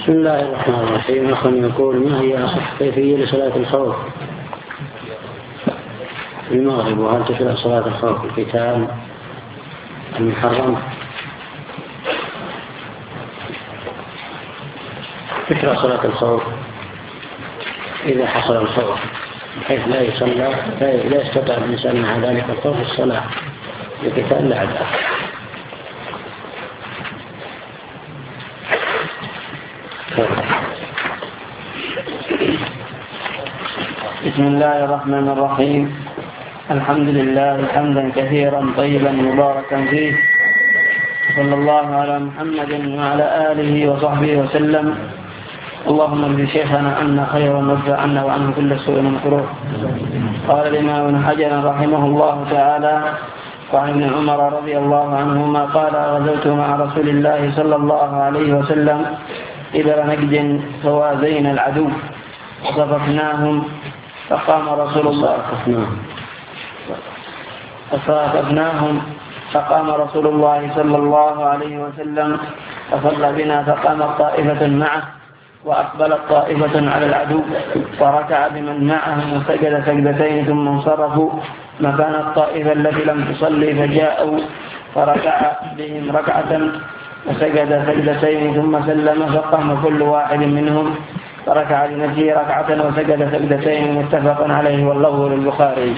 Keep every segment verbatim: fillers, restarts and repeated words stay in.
بسم الله الرحمن الرحيم. أخ يقول: ما هي أصح كيفية لصلاة الخوف في المغرب؟ وهل تشرع صلاة الخوف في القتال المحرم؟ تشرع صلاة الخوف إذا حصل الخوف بحيث لا يصلى لا يستطيع الإنسان مع ذلك الخوف الصلاة لقتال الأعداء. بسم الله الرحمن الرحيم. الحمد لله حمدا كثيرا طيبا مباركا فيه، صلى الله على محمد وعلى آله وصحبه وسلم. اللهم اجزي شيخنا أن خيرا وادفع عنا وعنه كل سوء ومكروه. قال الإمام ابن حجر رحمه الله تعالى: وعن ابن عمر رضي الله عنهما قال: غزوت مع رسول الله صلى الله عليه وسلم قبل نجد فوازينا العدو وصففناهم فقام رسول الله فصاففناهم فقام رسول الله صلى الله عليه وسلم فصلى بنا، فقامت طائفة معه وأقبلت طائفة على العدو وركع بمن معهم وسجد سجدتين ثم انصرفوا مكان الطائفة التي لم تصلي، فجاءوا فركع بهم ركعة وسجد سجدتين ثم سلم، فقام كل واحد منهم فركع لنفسه ركعة وسجد سجدتين، متفق عليه واللفظ للبخاري.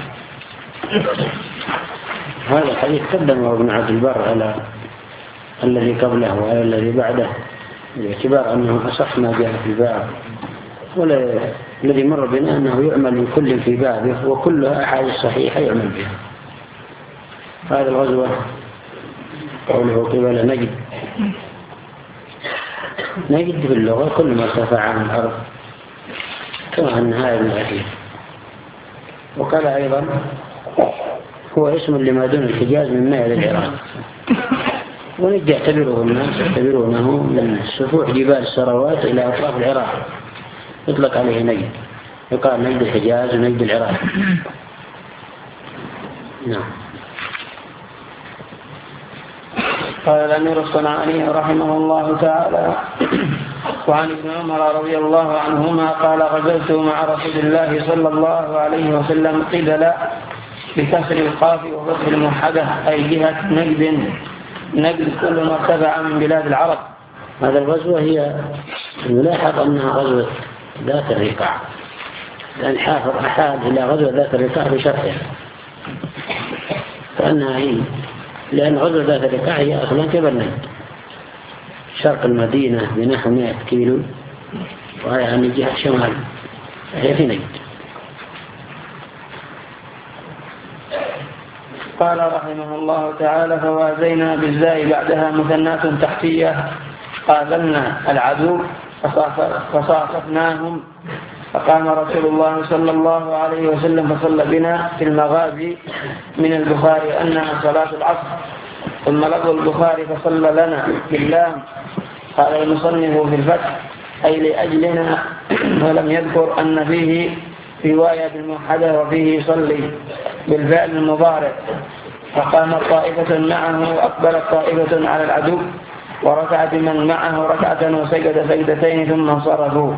هذا الحديث قدم ابن عبد البر على الذي قبله وعلى الذي بعده باعتبار أنه أصح ما جاء في الباب، والذي مر بنا أنه يعمل من كل في بابه وكل أحاديث صحيحة يعمل بها. هذا الغزوة قوله قبل نجد، نجد في اللغة كل ما ارتفع عن الأرض كما أن هذا الأخير. وقال أيضا: هو اسم لما دون الحجاز من مائل العراق. ونجد يعتبره الناس يعتبرونه من سفوح جبال السروات إلى أطراف العراق، يطلق عليه نجد، يقال نجد الحجاز ونجد العراق. نعم. قال الأمير الصنعاني رحمه الله تعالى: وعن ابن عمر رضي الله عنهما قال: غزوت مع رسول الله صلى الله عليه وسلم قبل بكسر القاف وفتح الموحدة أي جهة نجد، نجد كل ما ارتفع من بلاد العرب. هذا الغزوة هي الملاحظ أنها غزوة ذات الرقاع، لأن حافظ أحاد إلى غزوة ذات الرقاع بشرحها، فأنها هي لأن غزوة ذات الرقاع هي أصلا كبر نجد شرق المدينة بنحو مئة كيلو، وهي عن جهة شمال، هي في نجد. قال رحمه الله تعالى: فوازينا بالزاء بعدها مثنات تحتية، قابلنا العدو فصاففناهم، فقام رسول الله صلى الله عليه وسلم فصلى بنا في المغازي من البخاري أنها صلاة العصر. ثم لفظ البخاري فصلى لنا باللام. قال المصنف في الفتح: أي لأجلنا، ولم يذكر أن فيه رواية بالموحدة وفيه يصلي بالفعل المضارع. فقامت طائفة معه وأقبلت طائفة على العدو وركع بمن معه ركعة وسجد سجدتين ثم انصرفوا،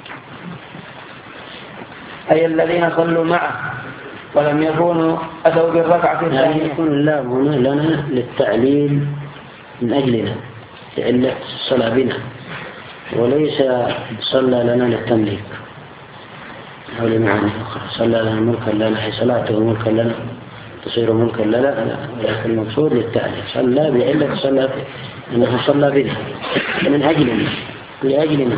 أي الذين صلوا معه ولم يكونوا أتوا بالركعة الثانية. يعني يكون اللام هنا لنا للتعليل من أجلنا لعلة الصلاة بنا، وليس صلى لنا للتمليك أو لمعاني أخرى. صلى لنا ملكا لنا، أي صلاته ملكا لنا تصير ملكا لنا، ولكن المقصود للتعليل. صلى بعلة الصلاة أنه صلى بنا من أجلنا لأجلنا.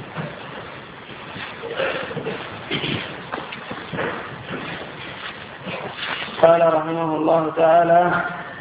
قال رحمه الله تعالى: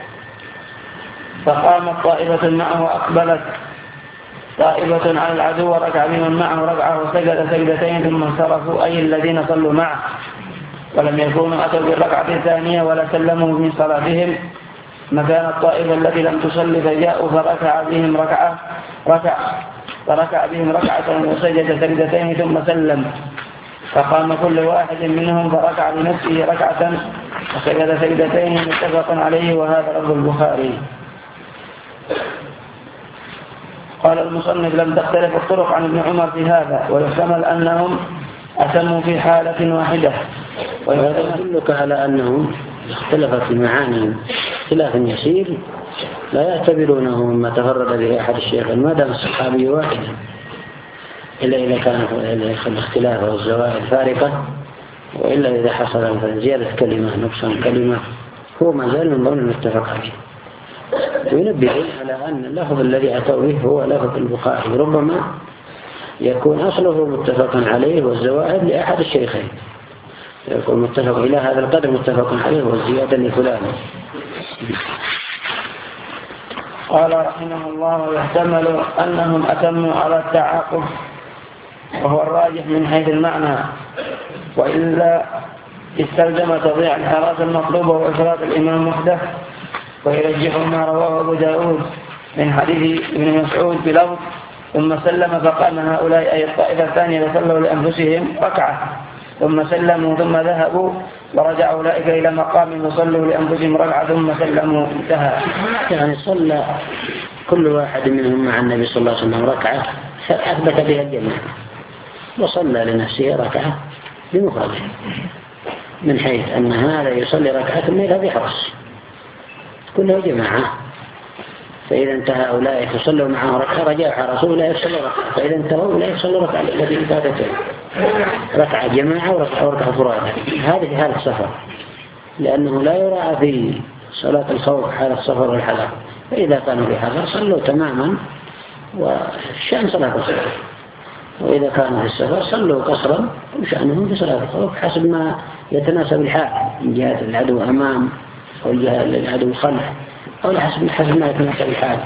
فقامت طائفة معه وأقبلت طائفة على العدو وركع بمن معه ركعة وسجد سجدتين ثم انصرفوا، أي الذين صلوا معه ولم يكونوا أتوا بالركعة الثانية ولا سلموا من صلاتهم مكان الطائفة التي لم تصلي، فجاءوا فركع بهم ركعة ركع فركع بهم ركعة وسجد سجدتين ثم سلم، فقام كل واحد منهم فركع لنفسه ركعة وسجد سجدتين، متفق عليه وهذا لفظ البخاري. قال المصنف لم تختلف الطرق عن ابن عمر في هذا، ويحتمل أنهم أتموا في حالة واحدة. وهذا يدلك على أنهم اختلفت في معاني اختلاف يسير لا يعتبرونه مما تفرد به أحد الشيخين ما دام الصحابي واحدا، إلا إذا كان الاختلاف والزوائد فارقة، وإلا إذا حصل زيادة كلمة نقصان كلمة هو ما زال من ضمن المتفق عليه. وينبه على أن اللفظ الذي أتوا به هو لفظ البخاري، ربما يكون أصله متفق عليه والزوائد لأحد الشيخين، يكون متفق إلى هذا القدر متفق عليه والزيادة لفلان. قال رحمه الله ويحتمل أنهم أتموا على التعاقب، وهو الراجح من حيث المعنى، وإلا استلزم تضيع الحراسة المطلوبة وإفراط الإمام وحده. ويرجح ما رواه أبو داود من حديث ابن مسعود بلفظ ثم سلم فقام هؤلاء أي الطائفة الثانية فصلوا لأنفسهم ركعة ثم سلموا ثم ذهبوا، ورجع أولئك إلى مقام وصلوا لأنفسهم ركعة ثم سلموا، انتهى. يعني صلى كل واحد منهم مع النبي صلى الله عليه وسلم ركعة فأثبت بها الجماعة، وصلى لنفسه ركعة بمفرده، من حيث أن هذا يصلي ركعة ثم يذهب يحرس، كله جماعة. فإذا انتهى أولئك فصلوا معه ركعة رجع حرسوا لا يصلوا ركعة، فإذا انتهوا لا يصلوا ركعة الذي فاتته ركعة جماعة وركعة فرادى. هذه حالة السفر، لأنه لا يراعى في صلاة الخوف حالة السفر والحذر، فإذا كانوا في حذر صلوا تماما وشأن صلاة الخوف، وإذا كانوا في السفر صلوا قصرا وشأنهم في صلاة الخوف حسب ما يتناسب الحال من جهة العدو أمام أو جهة العدو خلف، أو حسب حسب ما يتناسب الحال.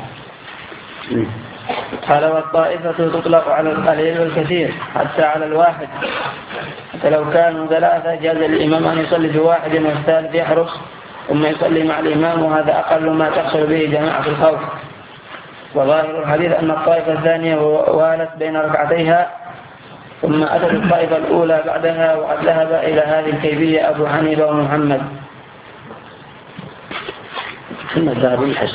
قال والطائفة تطلق على القليل والكثير حتى على الواحد، حتى لو كانوا ثلاثة جاز الإمام أن يصلي بواحد والثالث يحرس ثم يصلي مع الإمام، وهذا أقل ما تحصل به جماعة الخوف. وظاهر الحديث أن الطائفة الثانية والت بين ركعتيها ثم أتت الطائفة الأولى بعدها، وقد ذهب إلى هذه الكيفية أبو حنيفة ومحمد. ثم ذهب الحسن.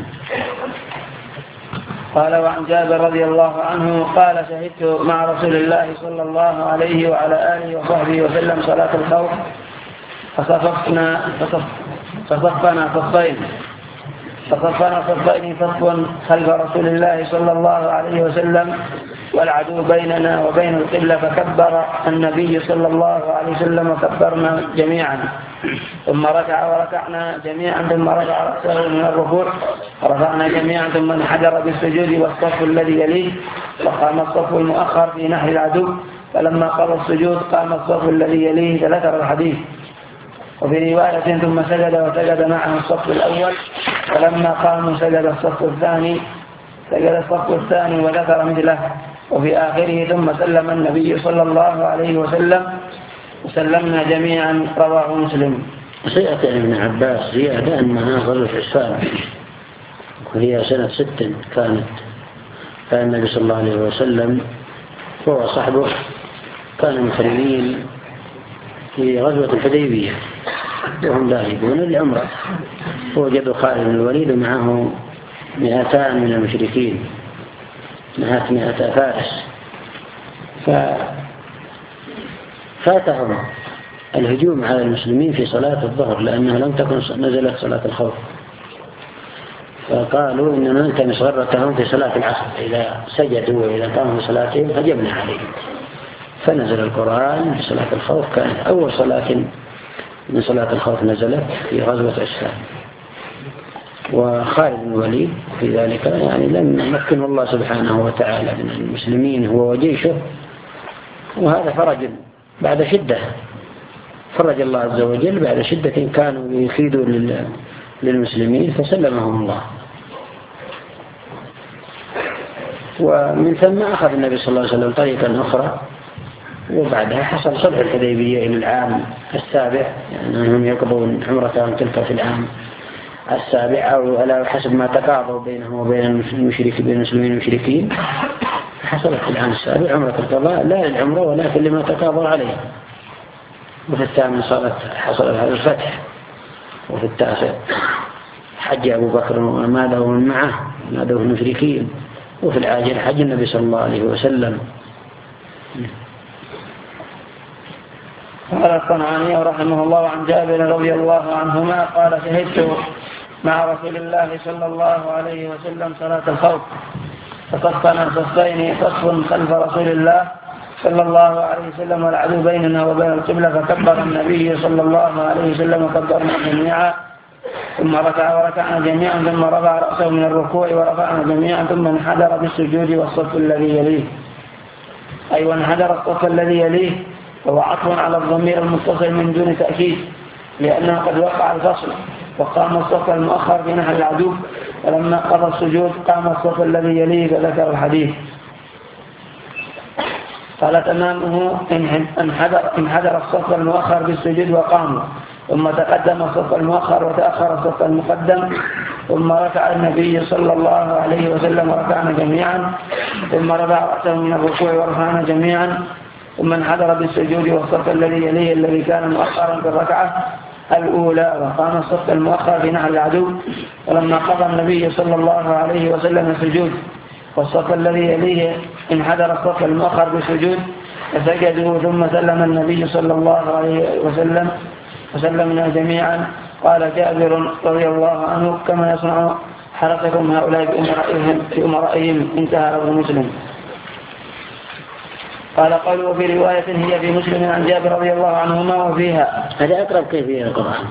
قال وعن جابر رضي الله عنه قال شهدت مع رسول الله صلى الله عليه وعلى آله وصحبه وسلم صلاة الخوف فصففنا فصفنا صفين فصفنا صفين صف خلف رسول الله صلى الله عليه وسلم والعدو بيننا وبين القبلة، فكبر النبي صلى الله عليه وسلم وكبرنا جميعا، ثم ركع وركعنا جميعا، ثم رفع رأسه من الركوع ورفعنا جميعا، ثم انحدر بالسجود والصف الذي يليه، وقام الصف المؤخر في نحر العدو، فلما قضى السجود قام الصف الذي يليه، ذكر الحديث. وفي رواية ثم سجد وسجد معه الصف الأول، فلما قاموا سجد الصف الثاني سجد الصف الثاني وذكر مثله. وفي آخره ثم سلم النبي صلى الله عليه وسلم وسلمنا جميعا، رواه مسلم. سيأتي عن ابن عباس زيادة أنها غزوة عسفان، وهي سنة ست كانت، كان النبي صلى الله عليه وسلم هو صحبه كانوا محرمين في غزوة الحديبية وهم ذاهبون للعمرة، ووجدوا خالد بن الوليد معه مئتان من المشركين، نهات مئة فارس، ففاتهم الهجوم على المسلمين في صلاة الظهر لأنها لم تكن نزلت صلاة الخوف، فقالوا إننا نلتمس غرتهم في صلاة العصر، إذا سجدوا وإذا قاموا في صلاتهم هجمنا عليهم، فنزل القرآن في صلاة الخوف. كانت أول صلاة من صلاة الخوف نزلت في غزوة عسفان، وخالد بن الوليد في ذلك يعني لم يمكنه الله سبحانه وتعالى من المسلمين هو وجيشه، وهذا فرج بعد شدة، فرج الله عز وجل بعد شدة كانوا يخيدوا للمسلمين فسلمهم الله. ومن ثم أخذ النبي صلى الله عليه وسلم طريقا أخرى، وبعدها حصل صلح الحديبية إلى العام السابع، يعني أنهم يقضون عمرتهم تلك في العام السابع، أو على حسب ما تقاضوا بينهم وبين المشركين بين المسلمين والمشركين، حصلت في العام السابع عمرة القضاء لا للعمرة ولكن لما تقاضوا عليه. وفي الثامن صارت حصل هذا الفتح، وفي التاسع حج أبو بكر وما له من معه ما له المشركين، وفي العاجل حج النبي صلى الله عليه وسلم. قال الصنعاني رحمه الله عن جابر رضي الله عنهما قال شهدت مع رسول الله صلى الله عليه وسلم صلاة الخوف فصفنا صفين، صف خلف رسول الله صلى الله عليه وسلم والعدو بيننا وبين القبلة، فكبر النبي صلى الله عليه وسلم وكبرنا جميعا، ثم ركع وركعنا جميعا، ثم رفع رأسه من الركوع ورفعنا جميعا، ثم انحدر بالسجود والصف الذي يليه، أي وانحدر الصف الذي يليه، وهو عطف على الضمير المتصل من دون تأكيد، لأنه قد وقع الفصل، وقام الصف المؤخر في نحو العدو، فلما قضى السجود قام الصف الذي يليه فذكر الحديث. قال تمامه انحدر, انحدر الصف المؤخر بالسجود وقاموا، ثم تقدم الصف المؤخر وتأخر الصف المقدم، ثم ركع النبي صلى الله عليه وسلم وركعنا جميعا، ثم رفع رأسه من الركوع ورفعنا جميعا، ثم انحدر بالسجود والصف الذي يليه الذي كان مؤخرا في الركعة الأولى، وقام الصف المؤخر في نحو العدو، ولما قضى النبي صلى الله عليه وسلم السجود والصف الذي يليه انحدر الصف المؤخر بالسجود فسجدوا، ثم سلم النبي صلى الله عليه وسلم وسلمنا جميعا. قال جابر رضي الله عنه كما يصنع حرككم هؤلاء في أمرائهم، انتهى رواه مسلم. قال قالوا في رواية هي في مسلم عن جابر رضي الله عنهما وفيها هذا أقرب كيفية القرآن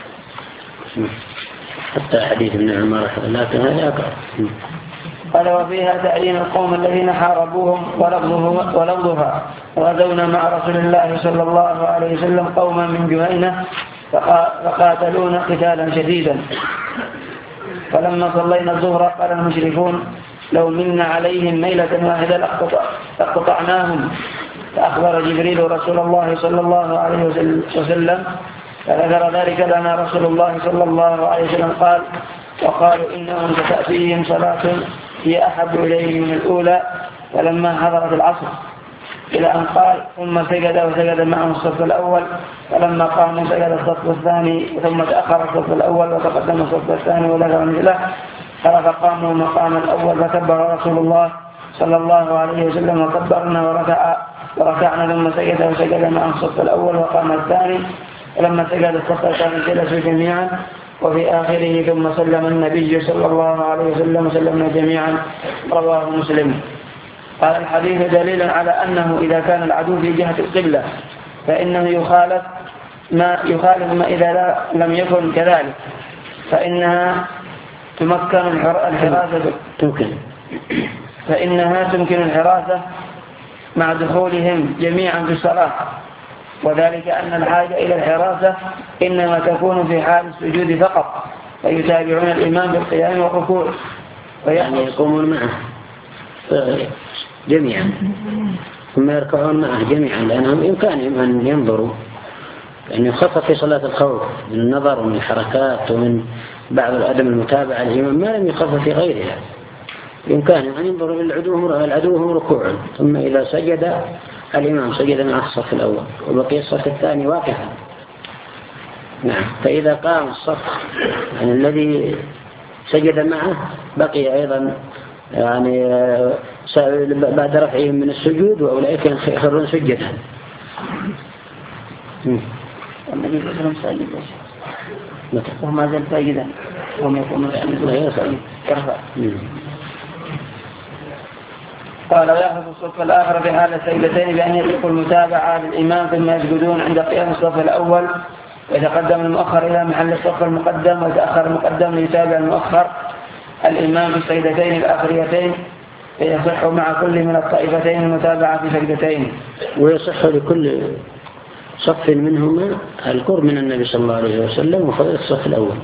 حتى حديث ابن عمر، لكن هذا أقرب. قال وفيها تعيين القوم الذين حاربوهم ولفظها وغزونا مع رسول الله صلى الله عليه وسلم قوما من جهينة فقاتلونا قتالا شديدا، فلما صلينا الظهر قال المشركون لو منا عليهم ميلة واحدة لاقتطعناهم، فأخبر جبريل رسول الله صلى الله عليه وسلم فذكر ذلك لنا رسول الله صلى الله عليه وسلم قال وقالوا إنهم ستأتيهم صلاة هي أحب إليهم من الأولى، فلما حضرت العصر إلى أن قال ثم سجد وسجد معهم الصف الأول، فلما قاموا سجد الصف الثاني، ثم تأخر الصف الأول وتقدم الصف الثاني وذكر مثله، قال فقاموا مقام الأول فكبر رسول الله صلى الله عليه وسلم وكبرنا وركع وركعنا، ثم سجد وسجد معهم الصف الأول وقام الثاني، ولما سجد الصف الثاني جلسوا جميعا، وفي آخره ثم سلم النبي صلى الله عليه وسلم وسلمنا جميعا، رواه مسلم. قال الحديث دليل على أنه إذا كان العدو في جهة القبلة فإنه يخالف ما يخالف ما إذا لم يكن كذلك، فإنها تمكن الحراسة تمكن فإنها تمكن الحراسة مع دخولهم جميعا في الصلاة، وذلك أن الحاجة إلى الحراسة إنما تكون في حال السجود فقط، فيتابعون الإمام بالقيام والركوع يعني يقومون معه جميعا ثم يركعون معه جميعا، لأنهم بإمكانهم أن ينظروا، يعني يخفف في صلاة الخوف من النظر ومن الحركات ومن بعض الأدم المتابعة الإمام ما لم يخفف في غيرها، بإمكانهم أن ينظروا إلى العدو العدو ركوعا، ثم إذا سجد الإمام سجد مع الصف الأول وبقي الصف الثاني واقفا. نعم، فإذا قام الصف يعني الذي سجد معه بقي أيضا يعني بعد رفعهم من السجود، وأولئك يخرون سجدا. والنبي صلى الله عليه وسلم ساجد وما زال ساجدا وما يقوم يرفع. قال ويحدث الصف الآخر في حال السجدتين بأن يتركوا المتابعة للإمام ثم يسجدون عند قيام الصف الأول، ويتقدم المؤخر إلى محل الصف المقدم، ويتأخر المقدم ليتابع المؤخر الإمام في السجدتين الآخريتين، فيصح مع كل من الطائفتين المتابعة في سجدتين، ويصح لكل صف منهما القرب من النبي صلى الله عليه وسلم وفضل الصف الأول.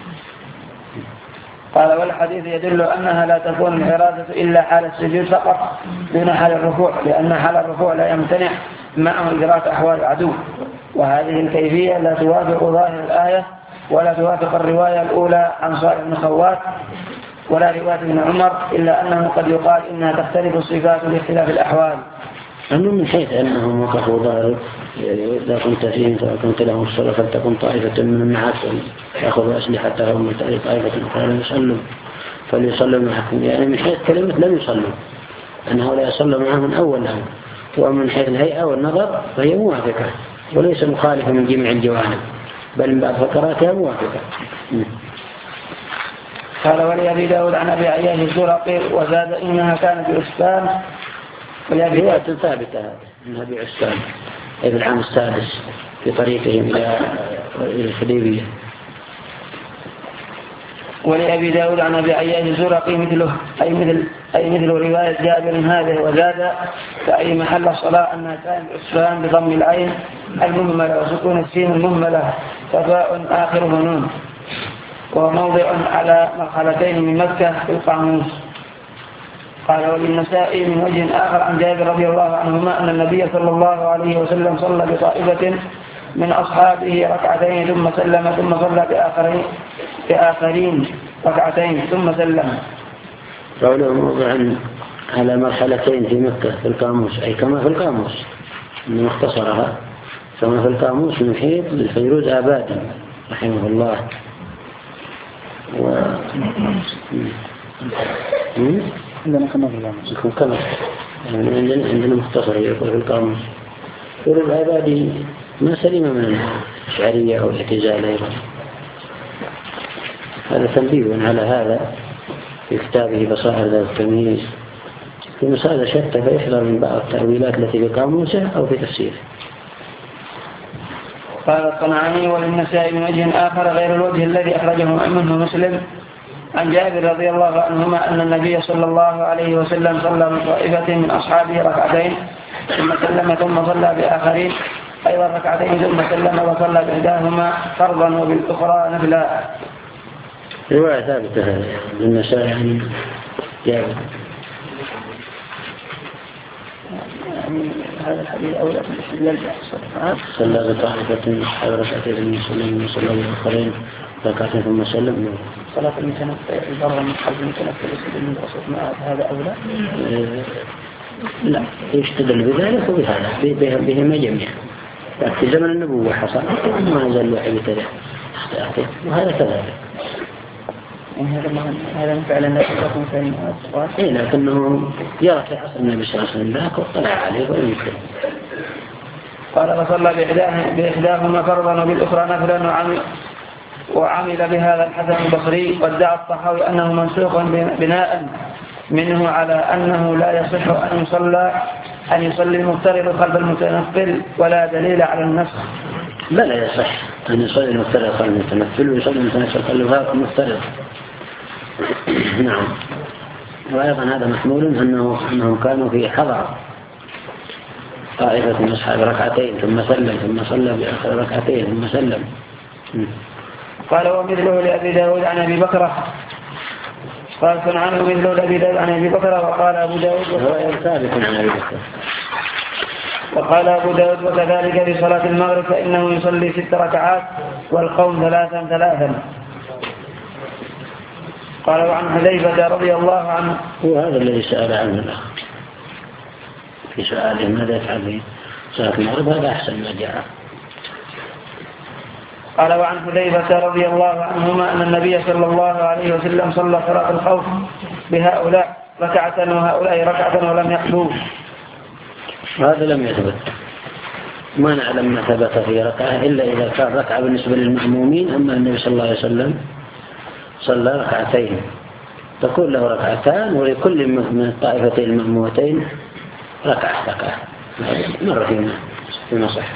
قال والحديث يدل أنها لا تكون الحراسة إلا حال السجود فقط دون حال الركوع، لأن حال الركوع لا يمتنع معه إدراك أحوال العدو، وهذه الكيفية لا توافق ظاهر الآية ولا توافق الرواية الأولى عن صالح بن خوات ولا رواية ابن عمر، إلا أنه قد يقال إنها تختلف الصفات لاختلاف الأحوال. أما من حيث أنهم وقفوا ظاهر إذا كنت فيهم فكنت لهم الصلاة فلتكن طائفة من معك يأخذوا أسلحتهم وتأتي طائفة أخرى يصلوا، فليصلوا معكم، يعني من حيث كلمة لم يصلوا، أنه لا يصلوا معهم من أول الأمر، ومن حيث الهيئة والنظر فهي موافقة وليس مخالفة من جميع الجوانب، بل من بعض فقراتها موافقة. قال ولأبي داود عن أبي عياش الزرقي وزاد إنها كانت بعسفان. رواية ثابتة من أبي عسفان أي في العام السادس في طريقهم إلى الحديبية. ولأبي داود عن أبي عياش الزرقي مثله أي مثل أي مثل رواية جابر هذه وزاد فأي محل الصلاة أنها كانت بعسفان بضم العين المهملة وسكون السين المهملة ففاء آخره نون، وهو موضع على مرحلتين من مكة في القاموس. قال وللنسائي من وجه آخر عن جابر رضي الله عنهما أن النبي صلى الله عليه وسلم صلى بطائفة من أصحابه ركعتين ثم سلم ثم صلى بآخرين, بآخرين ركعتين ثم سلم. قوله موضعا على مرحلتين في مكة في القاموس أي كما في القاموس من مختصرها كما في القاموس من حيث الفيروز آبادي رحمه الله. و... عندنا كما في القاموس يكون كما يعني عندنا عندنا مختصر يقول في القاموس. فيروز آبادي ما سلم من الشعرية أو الاعتزال أيضا. هذا تنبيه على هذا في كتابه بصائر ذات التمييز في مسألة شتى فيحذر من بعض التأويلات التي في قاموسه أو في تفسيره. قال الصنعاني وللنسائي من وجه آخر غير الوجه الذي أخرجه منه مسلم عن جابر رضي الله عنهما أن النبي صلى الله عليه وسلم صلى بطائفة من أصحابه ركعتين ثم سلم ثم صلى بآخرين أيضا ركعتين ثم سلم وصلى بإحداهما فرضا وبالأخرى نفلا. رواية ثابتة هذه للنسائي عن جابر. هذا الحديث أولى من الاستدلال بالصلاة. صلى بطائفة أصحاب ركعتين ثم سلم وصلى بآخرين ركعتين ثم سلم. صلاة المتنفل البر من قلب المتنفل يستدل من الرسول هذا أولى؟ لا يستدل بذلك وبهذا بهما جميعا. في زمن النبوة حصل ما زال الوحي بتدعي وهذا كذلك. هذا فعلا لا تكون فعلا الصلاة. إيه لكنه يرى في عصر النبي صلى الله عليه وسلم ذاك واطلع عليه ويمكن. قال وصلى بإحداهما فرضا وبالأخرى نفلا وعمل وعمل بهذا الحسن البصري وادعى الطحاوي أنه منسوخ بناء منه على أنه لا يصح أن يصلى أن يصلي المفترض خلف المتنفل ولا دليل على النسخ. لا لا يصح أن يصلي المفترض خلف المتنفل ويصلي المتنفل خلف المفترض. نعم. وأيضا هذا محمول أنه أنهم كانوا في حضر طائفة من أصحاب ركعتين ثم سلم ثم صلى بآخر ركعتين ثم سلم. قال ومثله لأبي داود عن أبي بكرة. قال صنعانه مثله لأبي داود عن أبي بكرة وقال أبو داود ثابت عن أبي بكرة. وقال أبو داود وكذلك في صلاة المغرب فإنه يصلي ست ركعات والقوم ثلاثا ثلاثا. قال وعن حذيفة رضي الله عنه وهذا الذي سأل عنه الأخ في سؤاله ماذا يفعل في صلاة المغرب هذا أحسن ما جاء. قال وعن حذيفة رضي الله عنهما أن النبي صلى الله عليه وسلم صلى صلاة الخوف بهؤلاء ركعة وهؤلاء ركعة ولم يقضوا. هذا لم يثبت ما نعلم ما ثبت في ركعة إلا إذا كان ركعة بالنسبة للمأمومين. أما النبي صلى الله عليه وسلم صلى ركعتين تكون له ركعتان ولكل من الطائفتين المأمومتين ركعة ركعة مرة فيما فيما صح.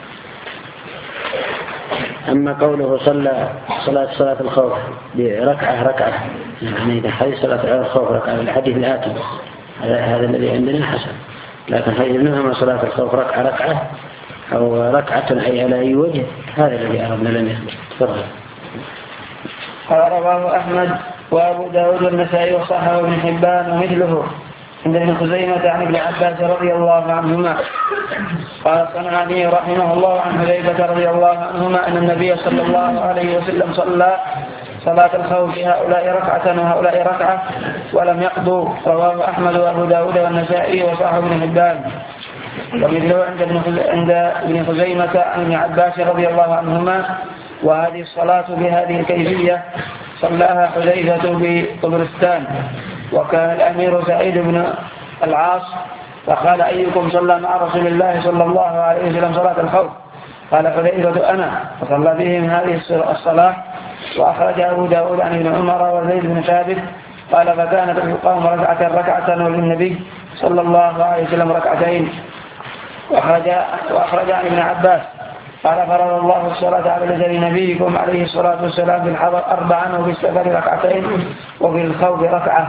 أما قوله صلى صلاة صلاة الخوف بركعة ركعة يعني إذا حديث صلاة الخوف ركعة الحديث الآتي هذا الذي عندنا حسن. لكن حديث إنما صلاة الخوف ركعة ركعة أو ركعة أي على أي وجه هذا الذي أردنا لم يثبت. تفضل. قال رواه أحمد وأبو داود والنسائي وصححه ابن حبان ومثله عند ابن خزيمة عن ابن عباس رضي الله عنهما. قال الصنعاني رحمه الله عن حذيفة رضي الله عنهما أن النبي صلى الله عليه وسلم صلى صلاة الخوف هؤلاء ركعة وهؤلاء ركعة ولم يقضوا. رواه أحمد وأبو داود والنسائي وصححه ابن حبان ومثله عند ابن عند ابن خزيمة عن ابن عباس رضي الله عنهما. وهذه الصلاة بهذه الكيفية صلاها حذيفة بطبرستان، وكان الأمير سعيد بن العاص، فقال أيكم صلى مع رسول الله صلى الله عليه وسلم صلاة الخوف؟ قال حذيفة أنا، فصلى بهم هذه الصلاة. وأخرج أبو داود عن ابن عمر وزيد بن ثابت قال فكانت القوم ركعة ركعة وللنبي صلى الله عليه وسلم ركعتين. وأخرج, وأخرج عن ابن عباس قال فرض الله الصلاة على لسان نبيكم عليه الصلاة والسلام في الحضر أربعا وفي السفر ركعتين وفي الخوف ركعة.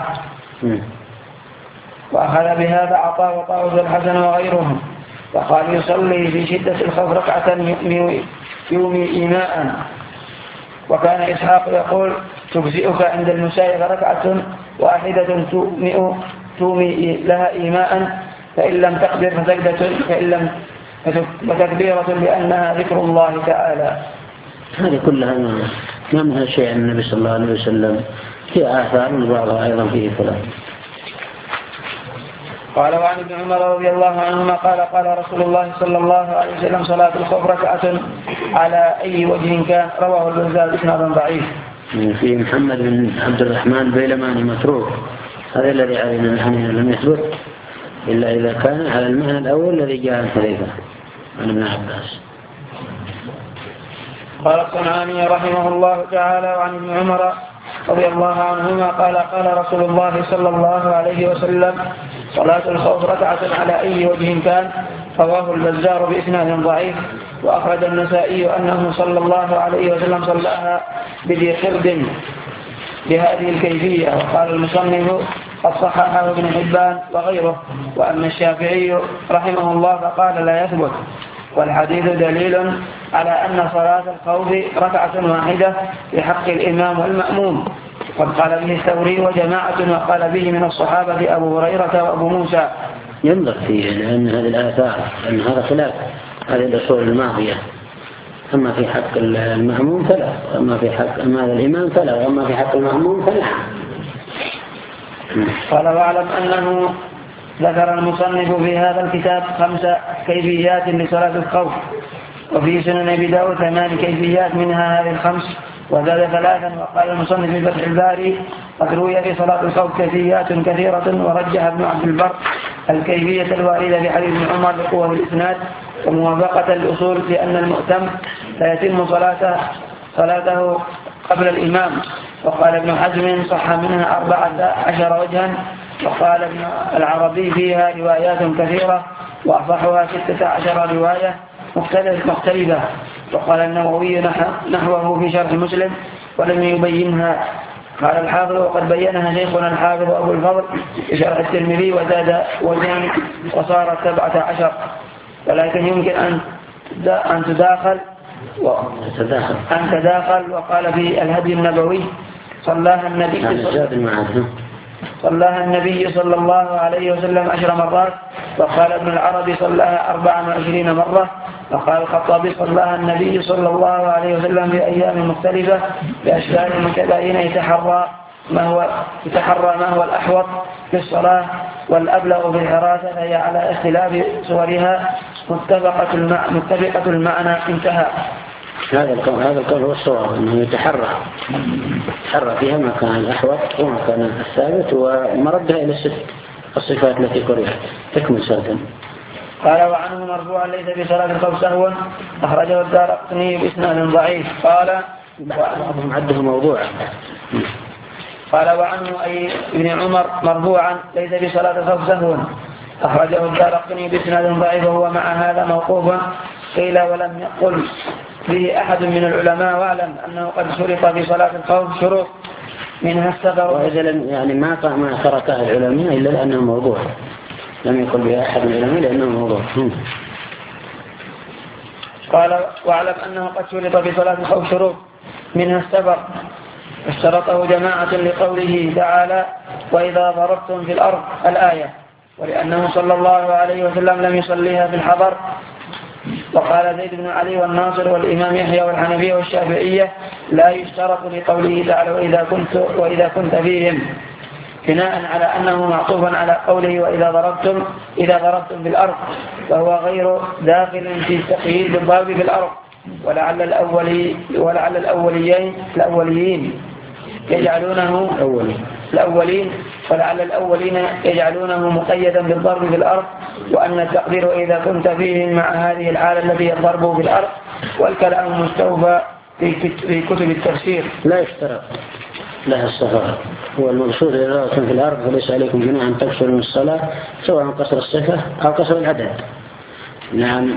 وأخذ بهذا عطاء وطاووس الحسن وغيرهم، وقال يصلي في شدة الخوف ركعة يومي, يومي إيماء. وكان إسحاق يقول تجزئك عند المسائغ ركعة واحدة تومئ تومي لها إيماء، فإن لم تقدر فسجدة، فإن لم فتكبيرة لأنها ذكر الله تعالى. هذه كلها ما منها شيء عن النبي صلى الله عليه وسلم، في آثار وبعضها أيضا فيه كلام. قال وعن ابن عمر رضي الله عنهما قال قال رسول الله صلى الله عليه وسلم صلاة الخوف ركعة على أي وجه كان، رواه البزار بإسناد ضعيف. في محمد بن عبد الرحمن بيلماني متروك، هذا الذي علينا أنه لم يثبت إلا إذا كان على المعنى الأول الذي جاء عن حذيفة عن ابن عباس. قال الصنعاني رحمه الله تعالى وعن ابن عمر رضي الله عنهما قال قال رسول الله صلى الله عليه وسلم صلاة الخوف ركعة على أي وجه كان، رواه البزار بإسناد ضعيف. وأخرج النسائي أنه صلى الله عليه وسلم صلاها بذي خرد بهذه الكيفية. وقال المصنف قد صححه ابن حبان وغيره. وأما الشافعي رحمه الله فقال لا يثبت، والحديث دليل على أن صلاة الخوف ركعة واحدة في حق الإمام والمأموم، قد قال به الثوري وجماعة، وقال به من الصحابة أبو هريرة وأبو موسى. ينظر فيه لأن هذه الآثار، لأن هذا خلاف هذه الأصول الماضية، أما في حق المأموم فلا، وأما في حق أما الإمام فلا، وأما في حق المأموم فلا. قال واعلم أنه ذكر المصنف في هذا الكتاب خمس كيفيات لصلاة الخوف، وفي سنن أبي داود ثمان كيفيات منها هذه الخمس، وزاد ثلاثا. وقال المصنف في فتح الباري قد روي في صلاة الخوف كيفيات كثيرة، ورجح ابن عبد البر الكيفية الواردة في حديث ابن عمر بقوة الإسناد وموافقة الأصول، لأن المؤتم لا يتم صلاته صلاته قبل الإمام. وقال ابن حزم صح منها أربعة عشر وجها. وقال ابن العربي فيها روايات كثيرة، وأصحها ستة عشر رواية مختلفة. وقال النووي نحوه في شرح مسلم ولم يبينها. قال الحافظ وقد بينها شيخنا الحافظ أبو الفضل في شرح الترمذي وزاد وجها وصارت سبعة عشر، ولكن يمكن أن أن تداخل أن تداخل. وقال في الهدي النبوي صلاها النبي صلاها النبي صلى الله عليه وسلم عشر مرات. وقال ابن العربي صلاها أربع وعشرين مرة. وقال الخطابي صلاها النبي صلى الله عليه وسلم في أيام مختلفة بأشكال متباينة، يتحرى ما هو يتحرى ما هو الأحوط في الصلاة والأبلغ في الحراسة، فهي على اختلاف صورها متفقة المعنى, متفقة المعنى. انتهى. هذا القول هذا القول هو الصواب، أنه يتحرى يتحرى فيها ما كان الأحوط وما كان الثابت، ومردها إلى الست الصفات التي قرأت. تكمل سردا. قال وعنه مرفوعا ليس بصلاة الخوف سهوا، أخرجه الدارقطني بإسناد ضعيف. قال بعضهم عده موضوعا. قال وعنه أي ابن عمر مرفوعا ليس بصلاة الخوف سهوا، أخرجه الدارقطني بإسناد ضعيف، وهو مع هذا موقوفا. قيل ولم يقل به أحد من العلماء، واعلم أنه قد شرط في صلاة الخوف شروط منها السفر. وإذا يعني ما ما تركها العلماء إلا لأنه موضوع، لم يقل بها أحد من العلماء لأنه موضوع. قال واعلم أنه قد شرط في صلاة الخوف شروط منها السفر، اشترطه جماعة لقوله تعالى وإذا ضربتم في الأرض الآية، ولأنه صلى الله عليه وسلم لم يصليها في الحضر. وقال زيد بن علي والناصر والإمام يحيى والحنفية والشافعية لا يشترط لقوله تعالى وإذا كنت, وإذا كنت فيهم، بناء على أنه معطوفا على قوله وإذا ضربتم إذا ضربتم بالأرض، فهو غير داخل في التقييد بالضرب في الأرض. ولعل الأولي ولعل الأوليين الأوليين يجعلونه الأولين ولعل الأولين يجعلونه مقيدا بالضرب في الأرض، وأن التقدير إذا كنت فيه مع هذه الحالة التي الضرب في الأرض، والكلام مستوفى في كتب التفسير. لا يشترط لها السفر، هو المقصود إذا كنت في الأرض فليس عليكم جناح أن تقصروا من الصلاة سواء قصر الصفة أو قصر العدد. نعم.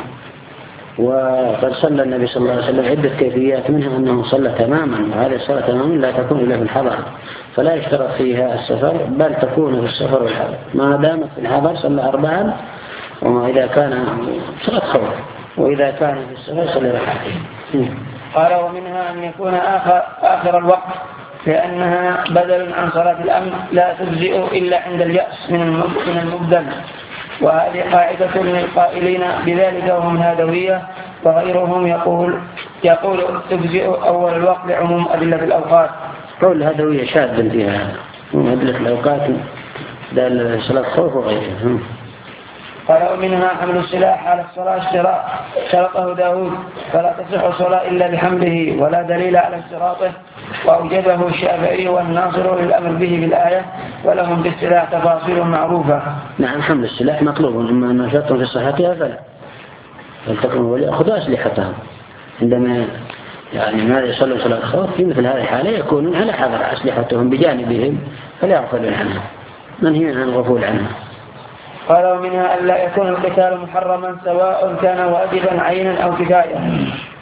وقد صلى النبي صلى الله عليه وسلم عدة كيفيات، منها أنه صلى تماما، وهذه الصلاة تماما لا تكون إلا في الحضر، فلا يشترط فيها السفر، بل تكون في السفر والحضر. ما دامت في الحضر صلى أربعا، وإذا كان صلاة خوف، وإذا كان في السفر صلى ركعتين. قال ومنها أن يكون آخر, آخر الوقت، لأنها بدل عن صلاة الأمن لا تجزئ إلا عند اليأس من المبدل، وهذه قاعدة للقائلين بذلك وهم هادوية، وغيرهم يقول يقول تجزئ أول الوقت لعموم أدلة الأوقات. قول الهادوية شاذ فيها أدلة الأوقات دل صلاة خوف وغيرها. قال ومنها حمل السلاح على الصلاة اشتراط شرطه داود، فلا تصح الصلاة إلا بحمله، ولا دليل على اشتراطه، وأوجبه الشافعي والناصر للأمر به بالآية، ولهم بالسلاح تفاصيل معروفة. نعم، حمل السلاح مطلوب، أما أن شرط في صحتها فلا، فلتكن وليأخذوا أسلحتهم عندما يعني ما يصلوا صلاة خوف. في مثل هذه الحالة يكونون على حذر، أسلحتهم بجانبهم فلا يغفلون عنها، منهي عن الغفول عنها. قال ومنها أن لا يكون القتال محرما سواء كان واجبا عينا أو كفاية.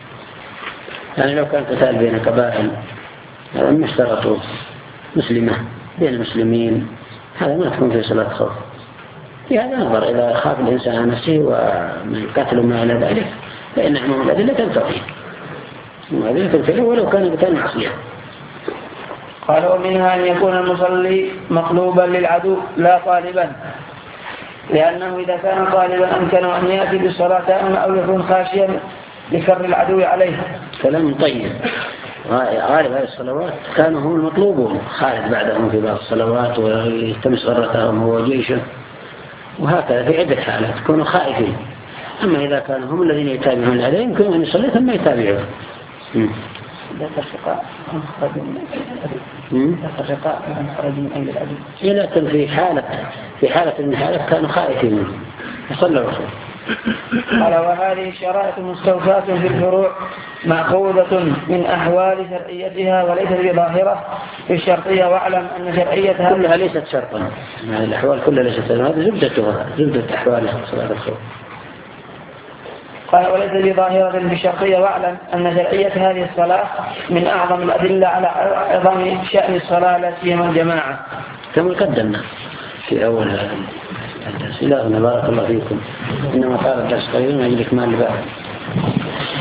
يعني لو كان قتال بين قبائل ما اشترطوا مسلمة بين المسلمين، هذا ما تكون في صلاة خوف. في هذا نظر إذا خاف الإنسان عن نفسه ومن قتل ما إلى ذلك فإن عموم الأدلة تنتهي، وهذه تنتهي ولو كان قتال معصية. قال ومنها أن يكون المصلي مطلوبا للعدو لا طالبا، لأنه إذا كان طالبا أمكنه أن يأتي بالصلاة أو يكون خاشيا لكر العدو عليه. كلام طيب. غالب هذه الصلوات كانوا هم المطلوبون، خالد بعدهم في بعض الصلوات ويتمس غرتهم هو جيشه، وهكذا في عدة حالات يكونوا خائفين. أما إذا كانوا هم الذين يتابعون عليه يمكن أن يصلي ثم يتابعون. لكن في حالة في حالة من الحالات كانوا خائفين يصلوا الرسول. قال وهذه الشرائط مستوفاة في الفروع مأخوذة من أحوال شرعيتها وليست بظاهرة في الشرطية، واعلم أن شرعيتها كلها ليست شرطا، يعني الأحوال كلها ليست شرطا، هذه زبدتها زبدة أحوال صلاة الخوف. قال وليس بظاهرة بالشرطية، واعلم أن شرعية هذه الصلاة من أعظم الأدلة على عظم شأن الصلاة لا سيما الجماعة، كما قدمنا في أول الدرس. إلهنا بارك الله فيكم، إنما طال الدرس قليلا من أجل إكمال الباب.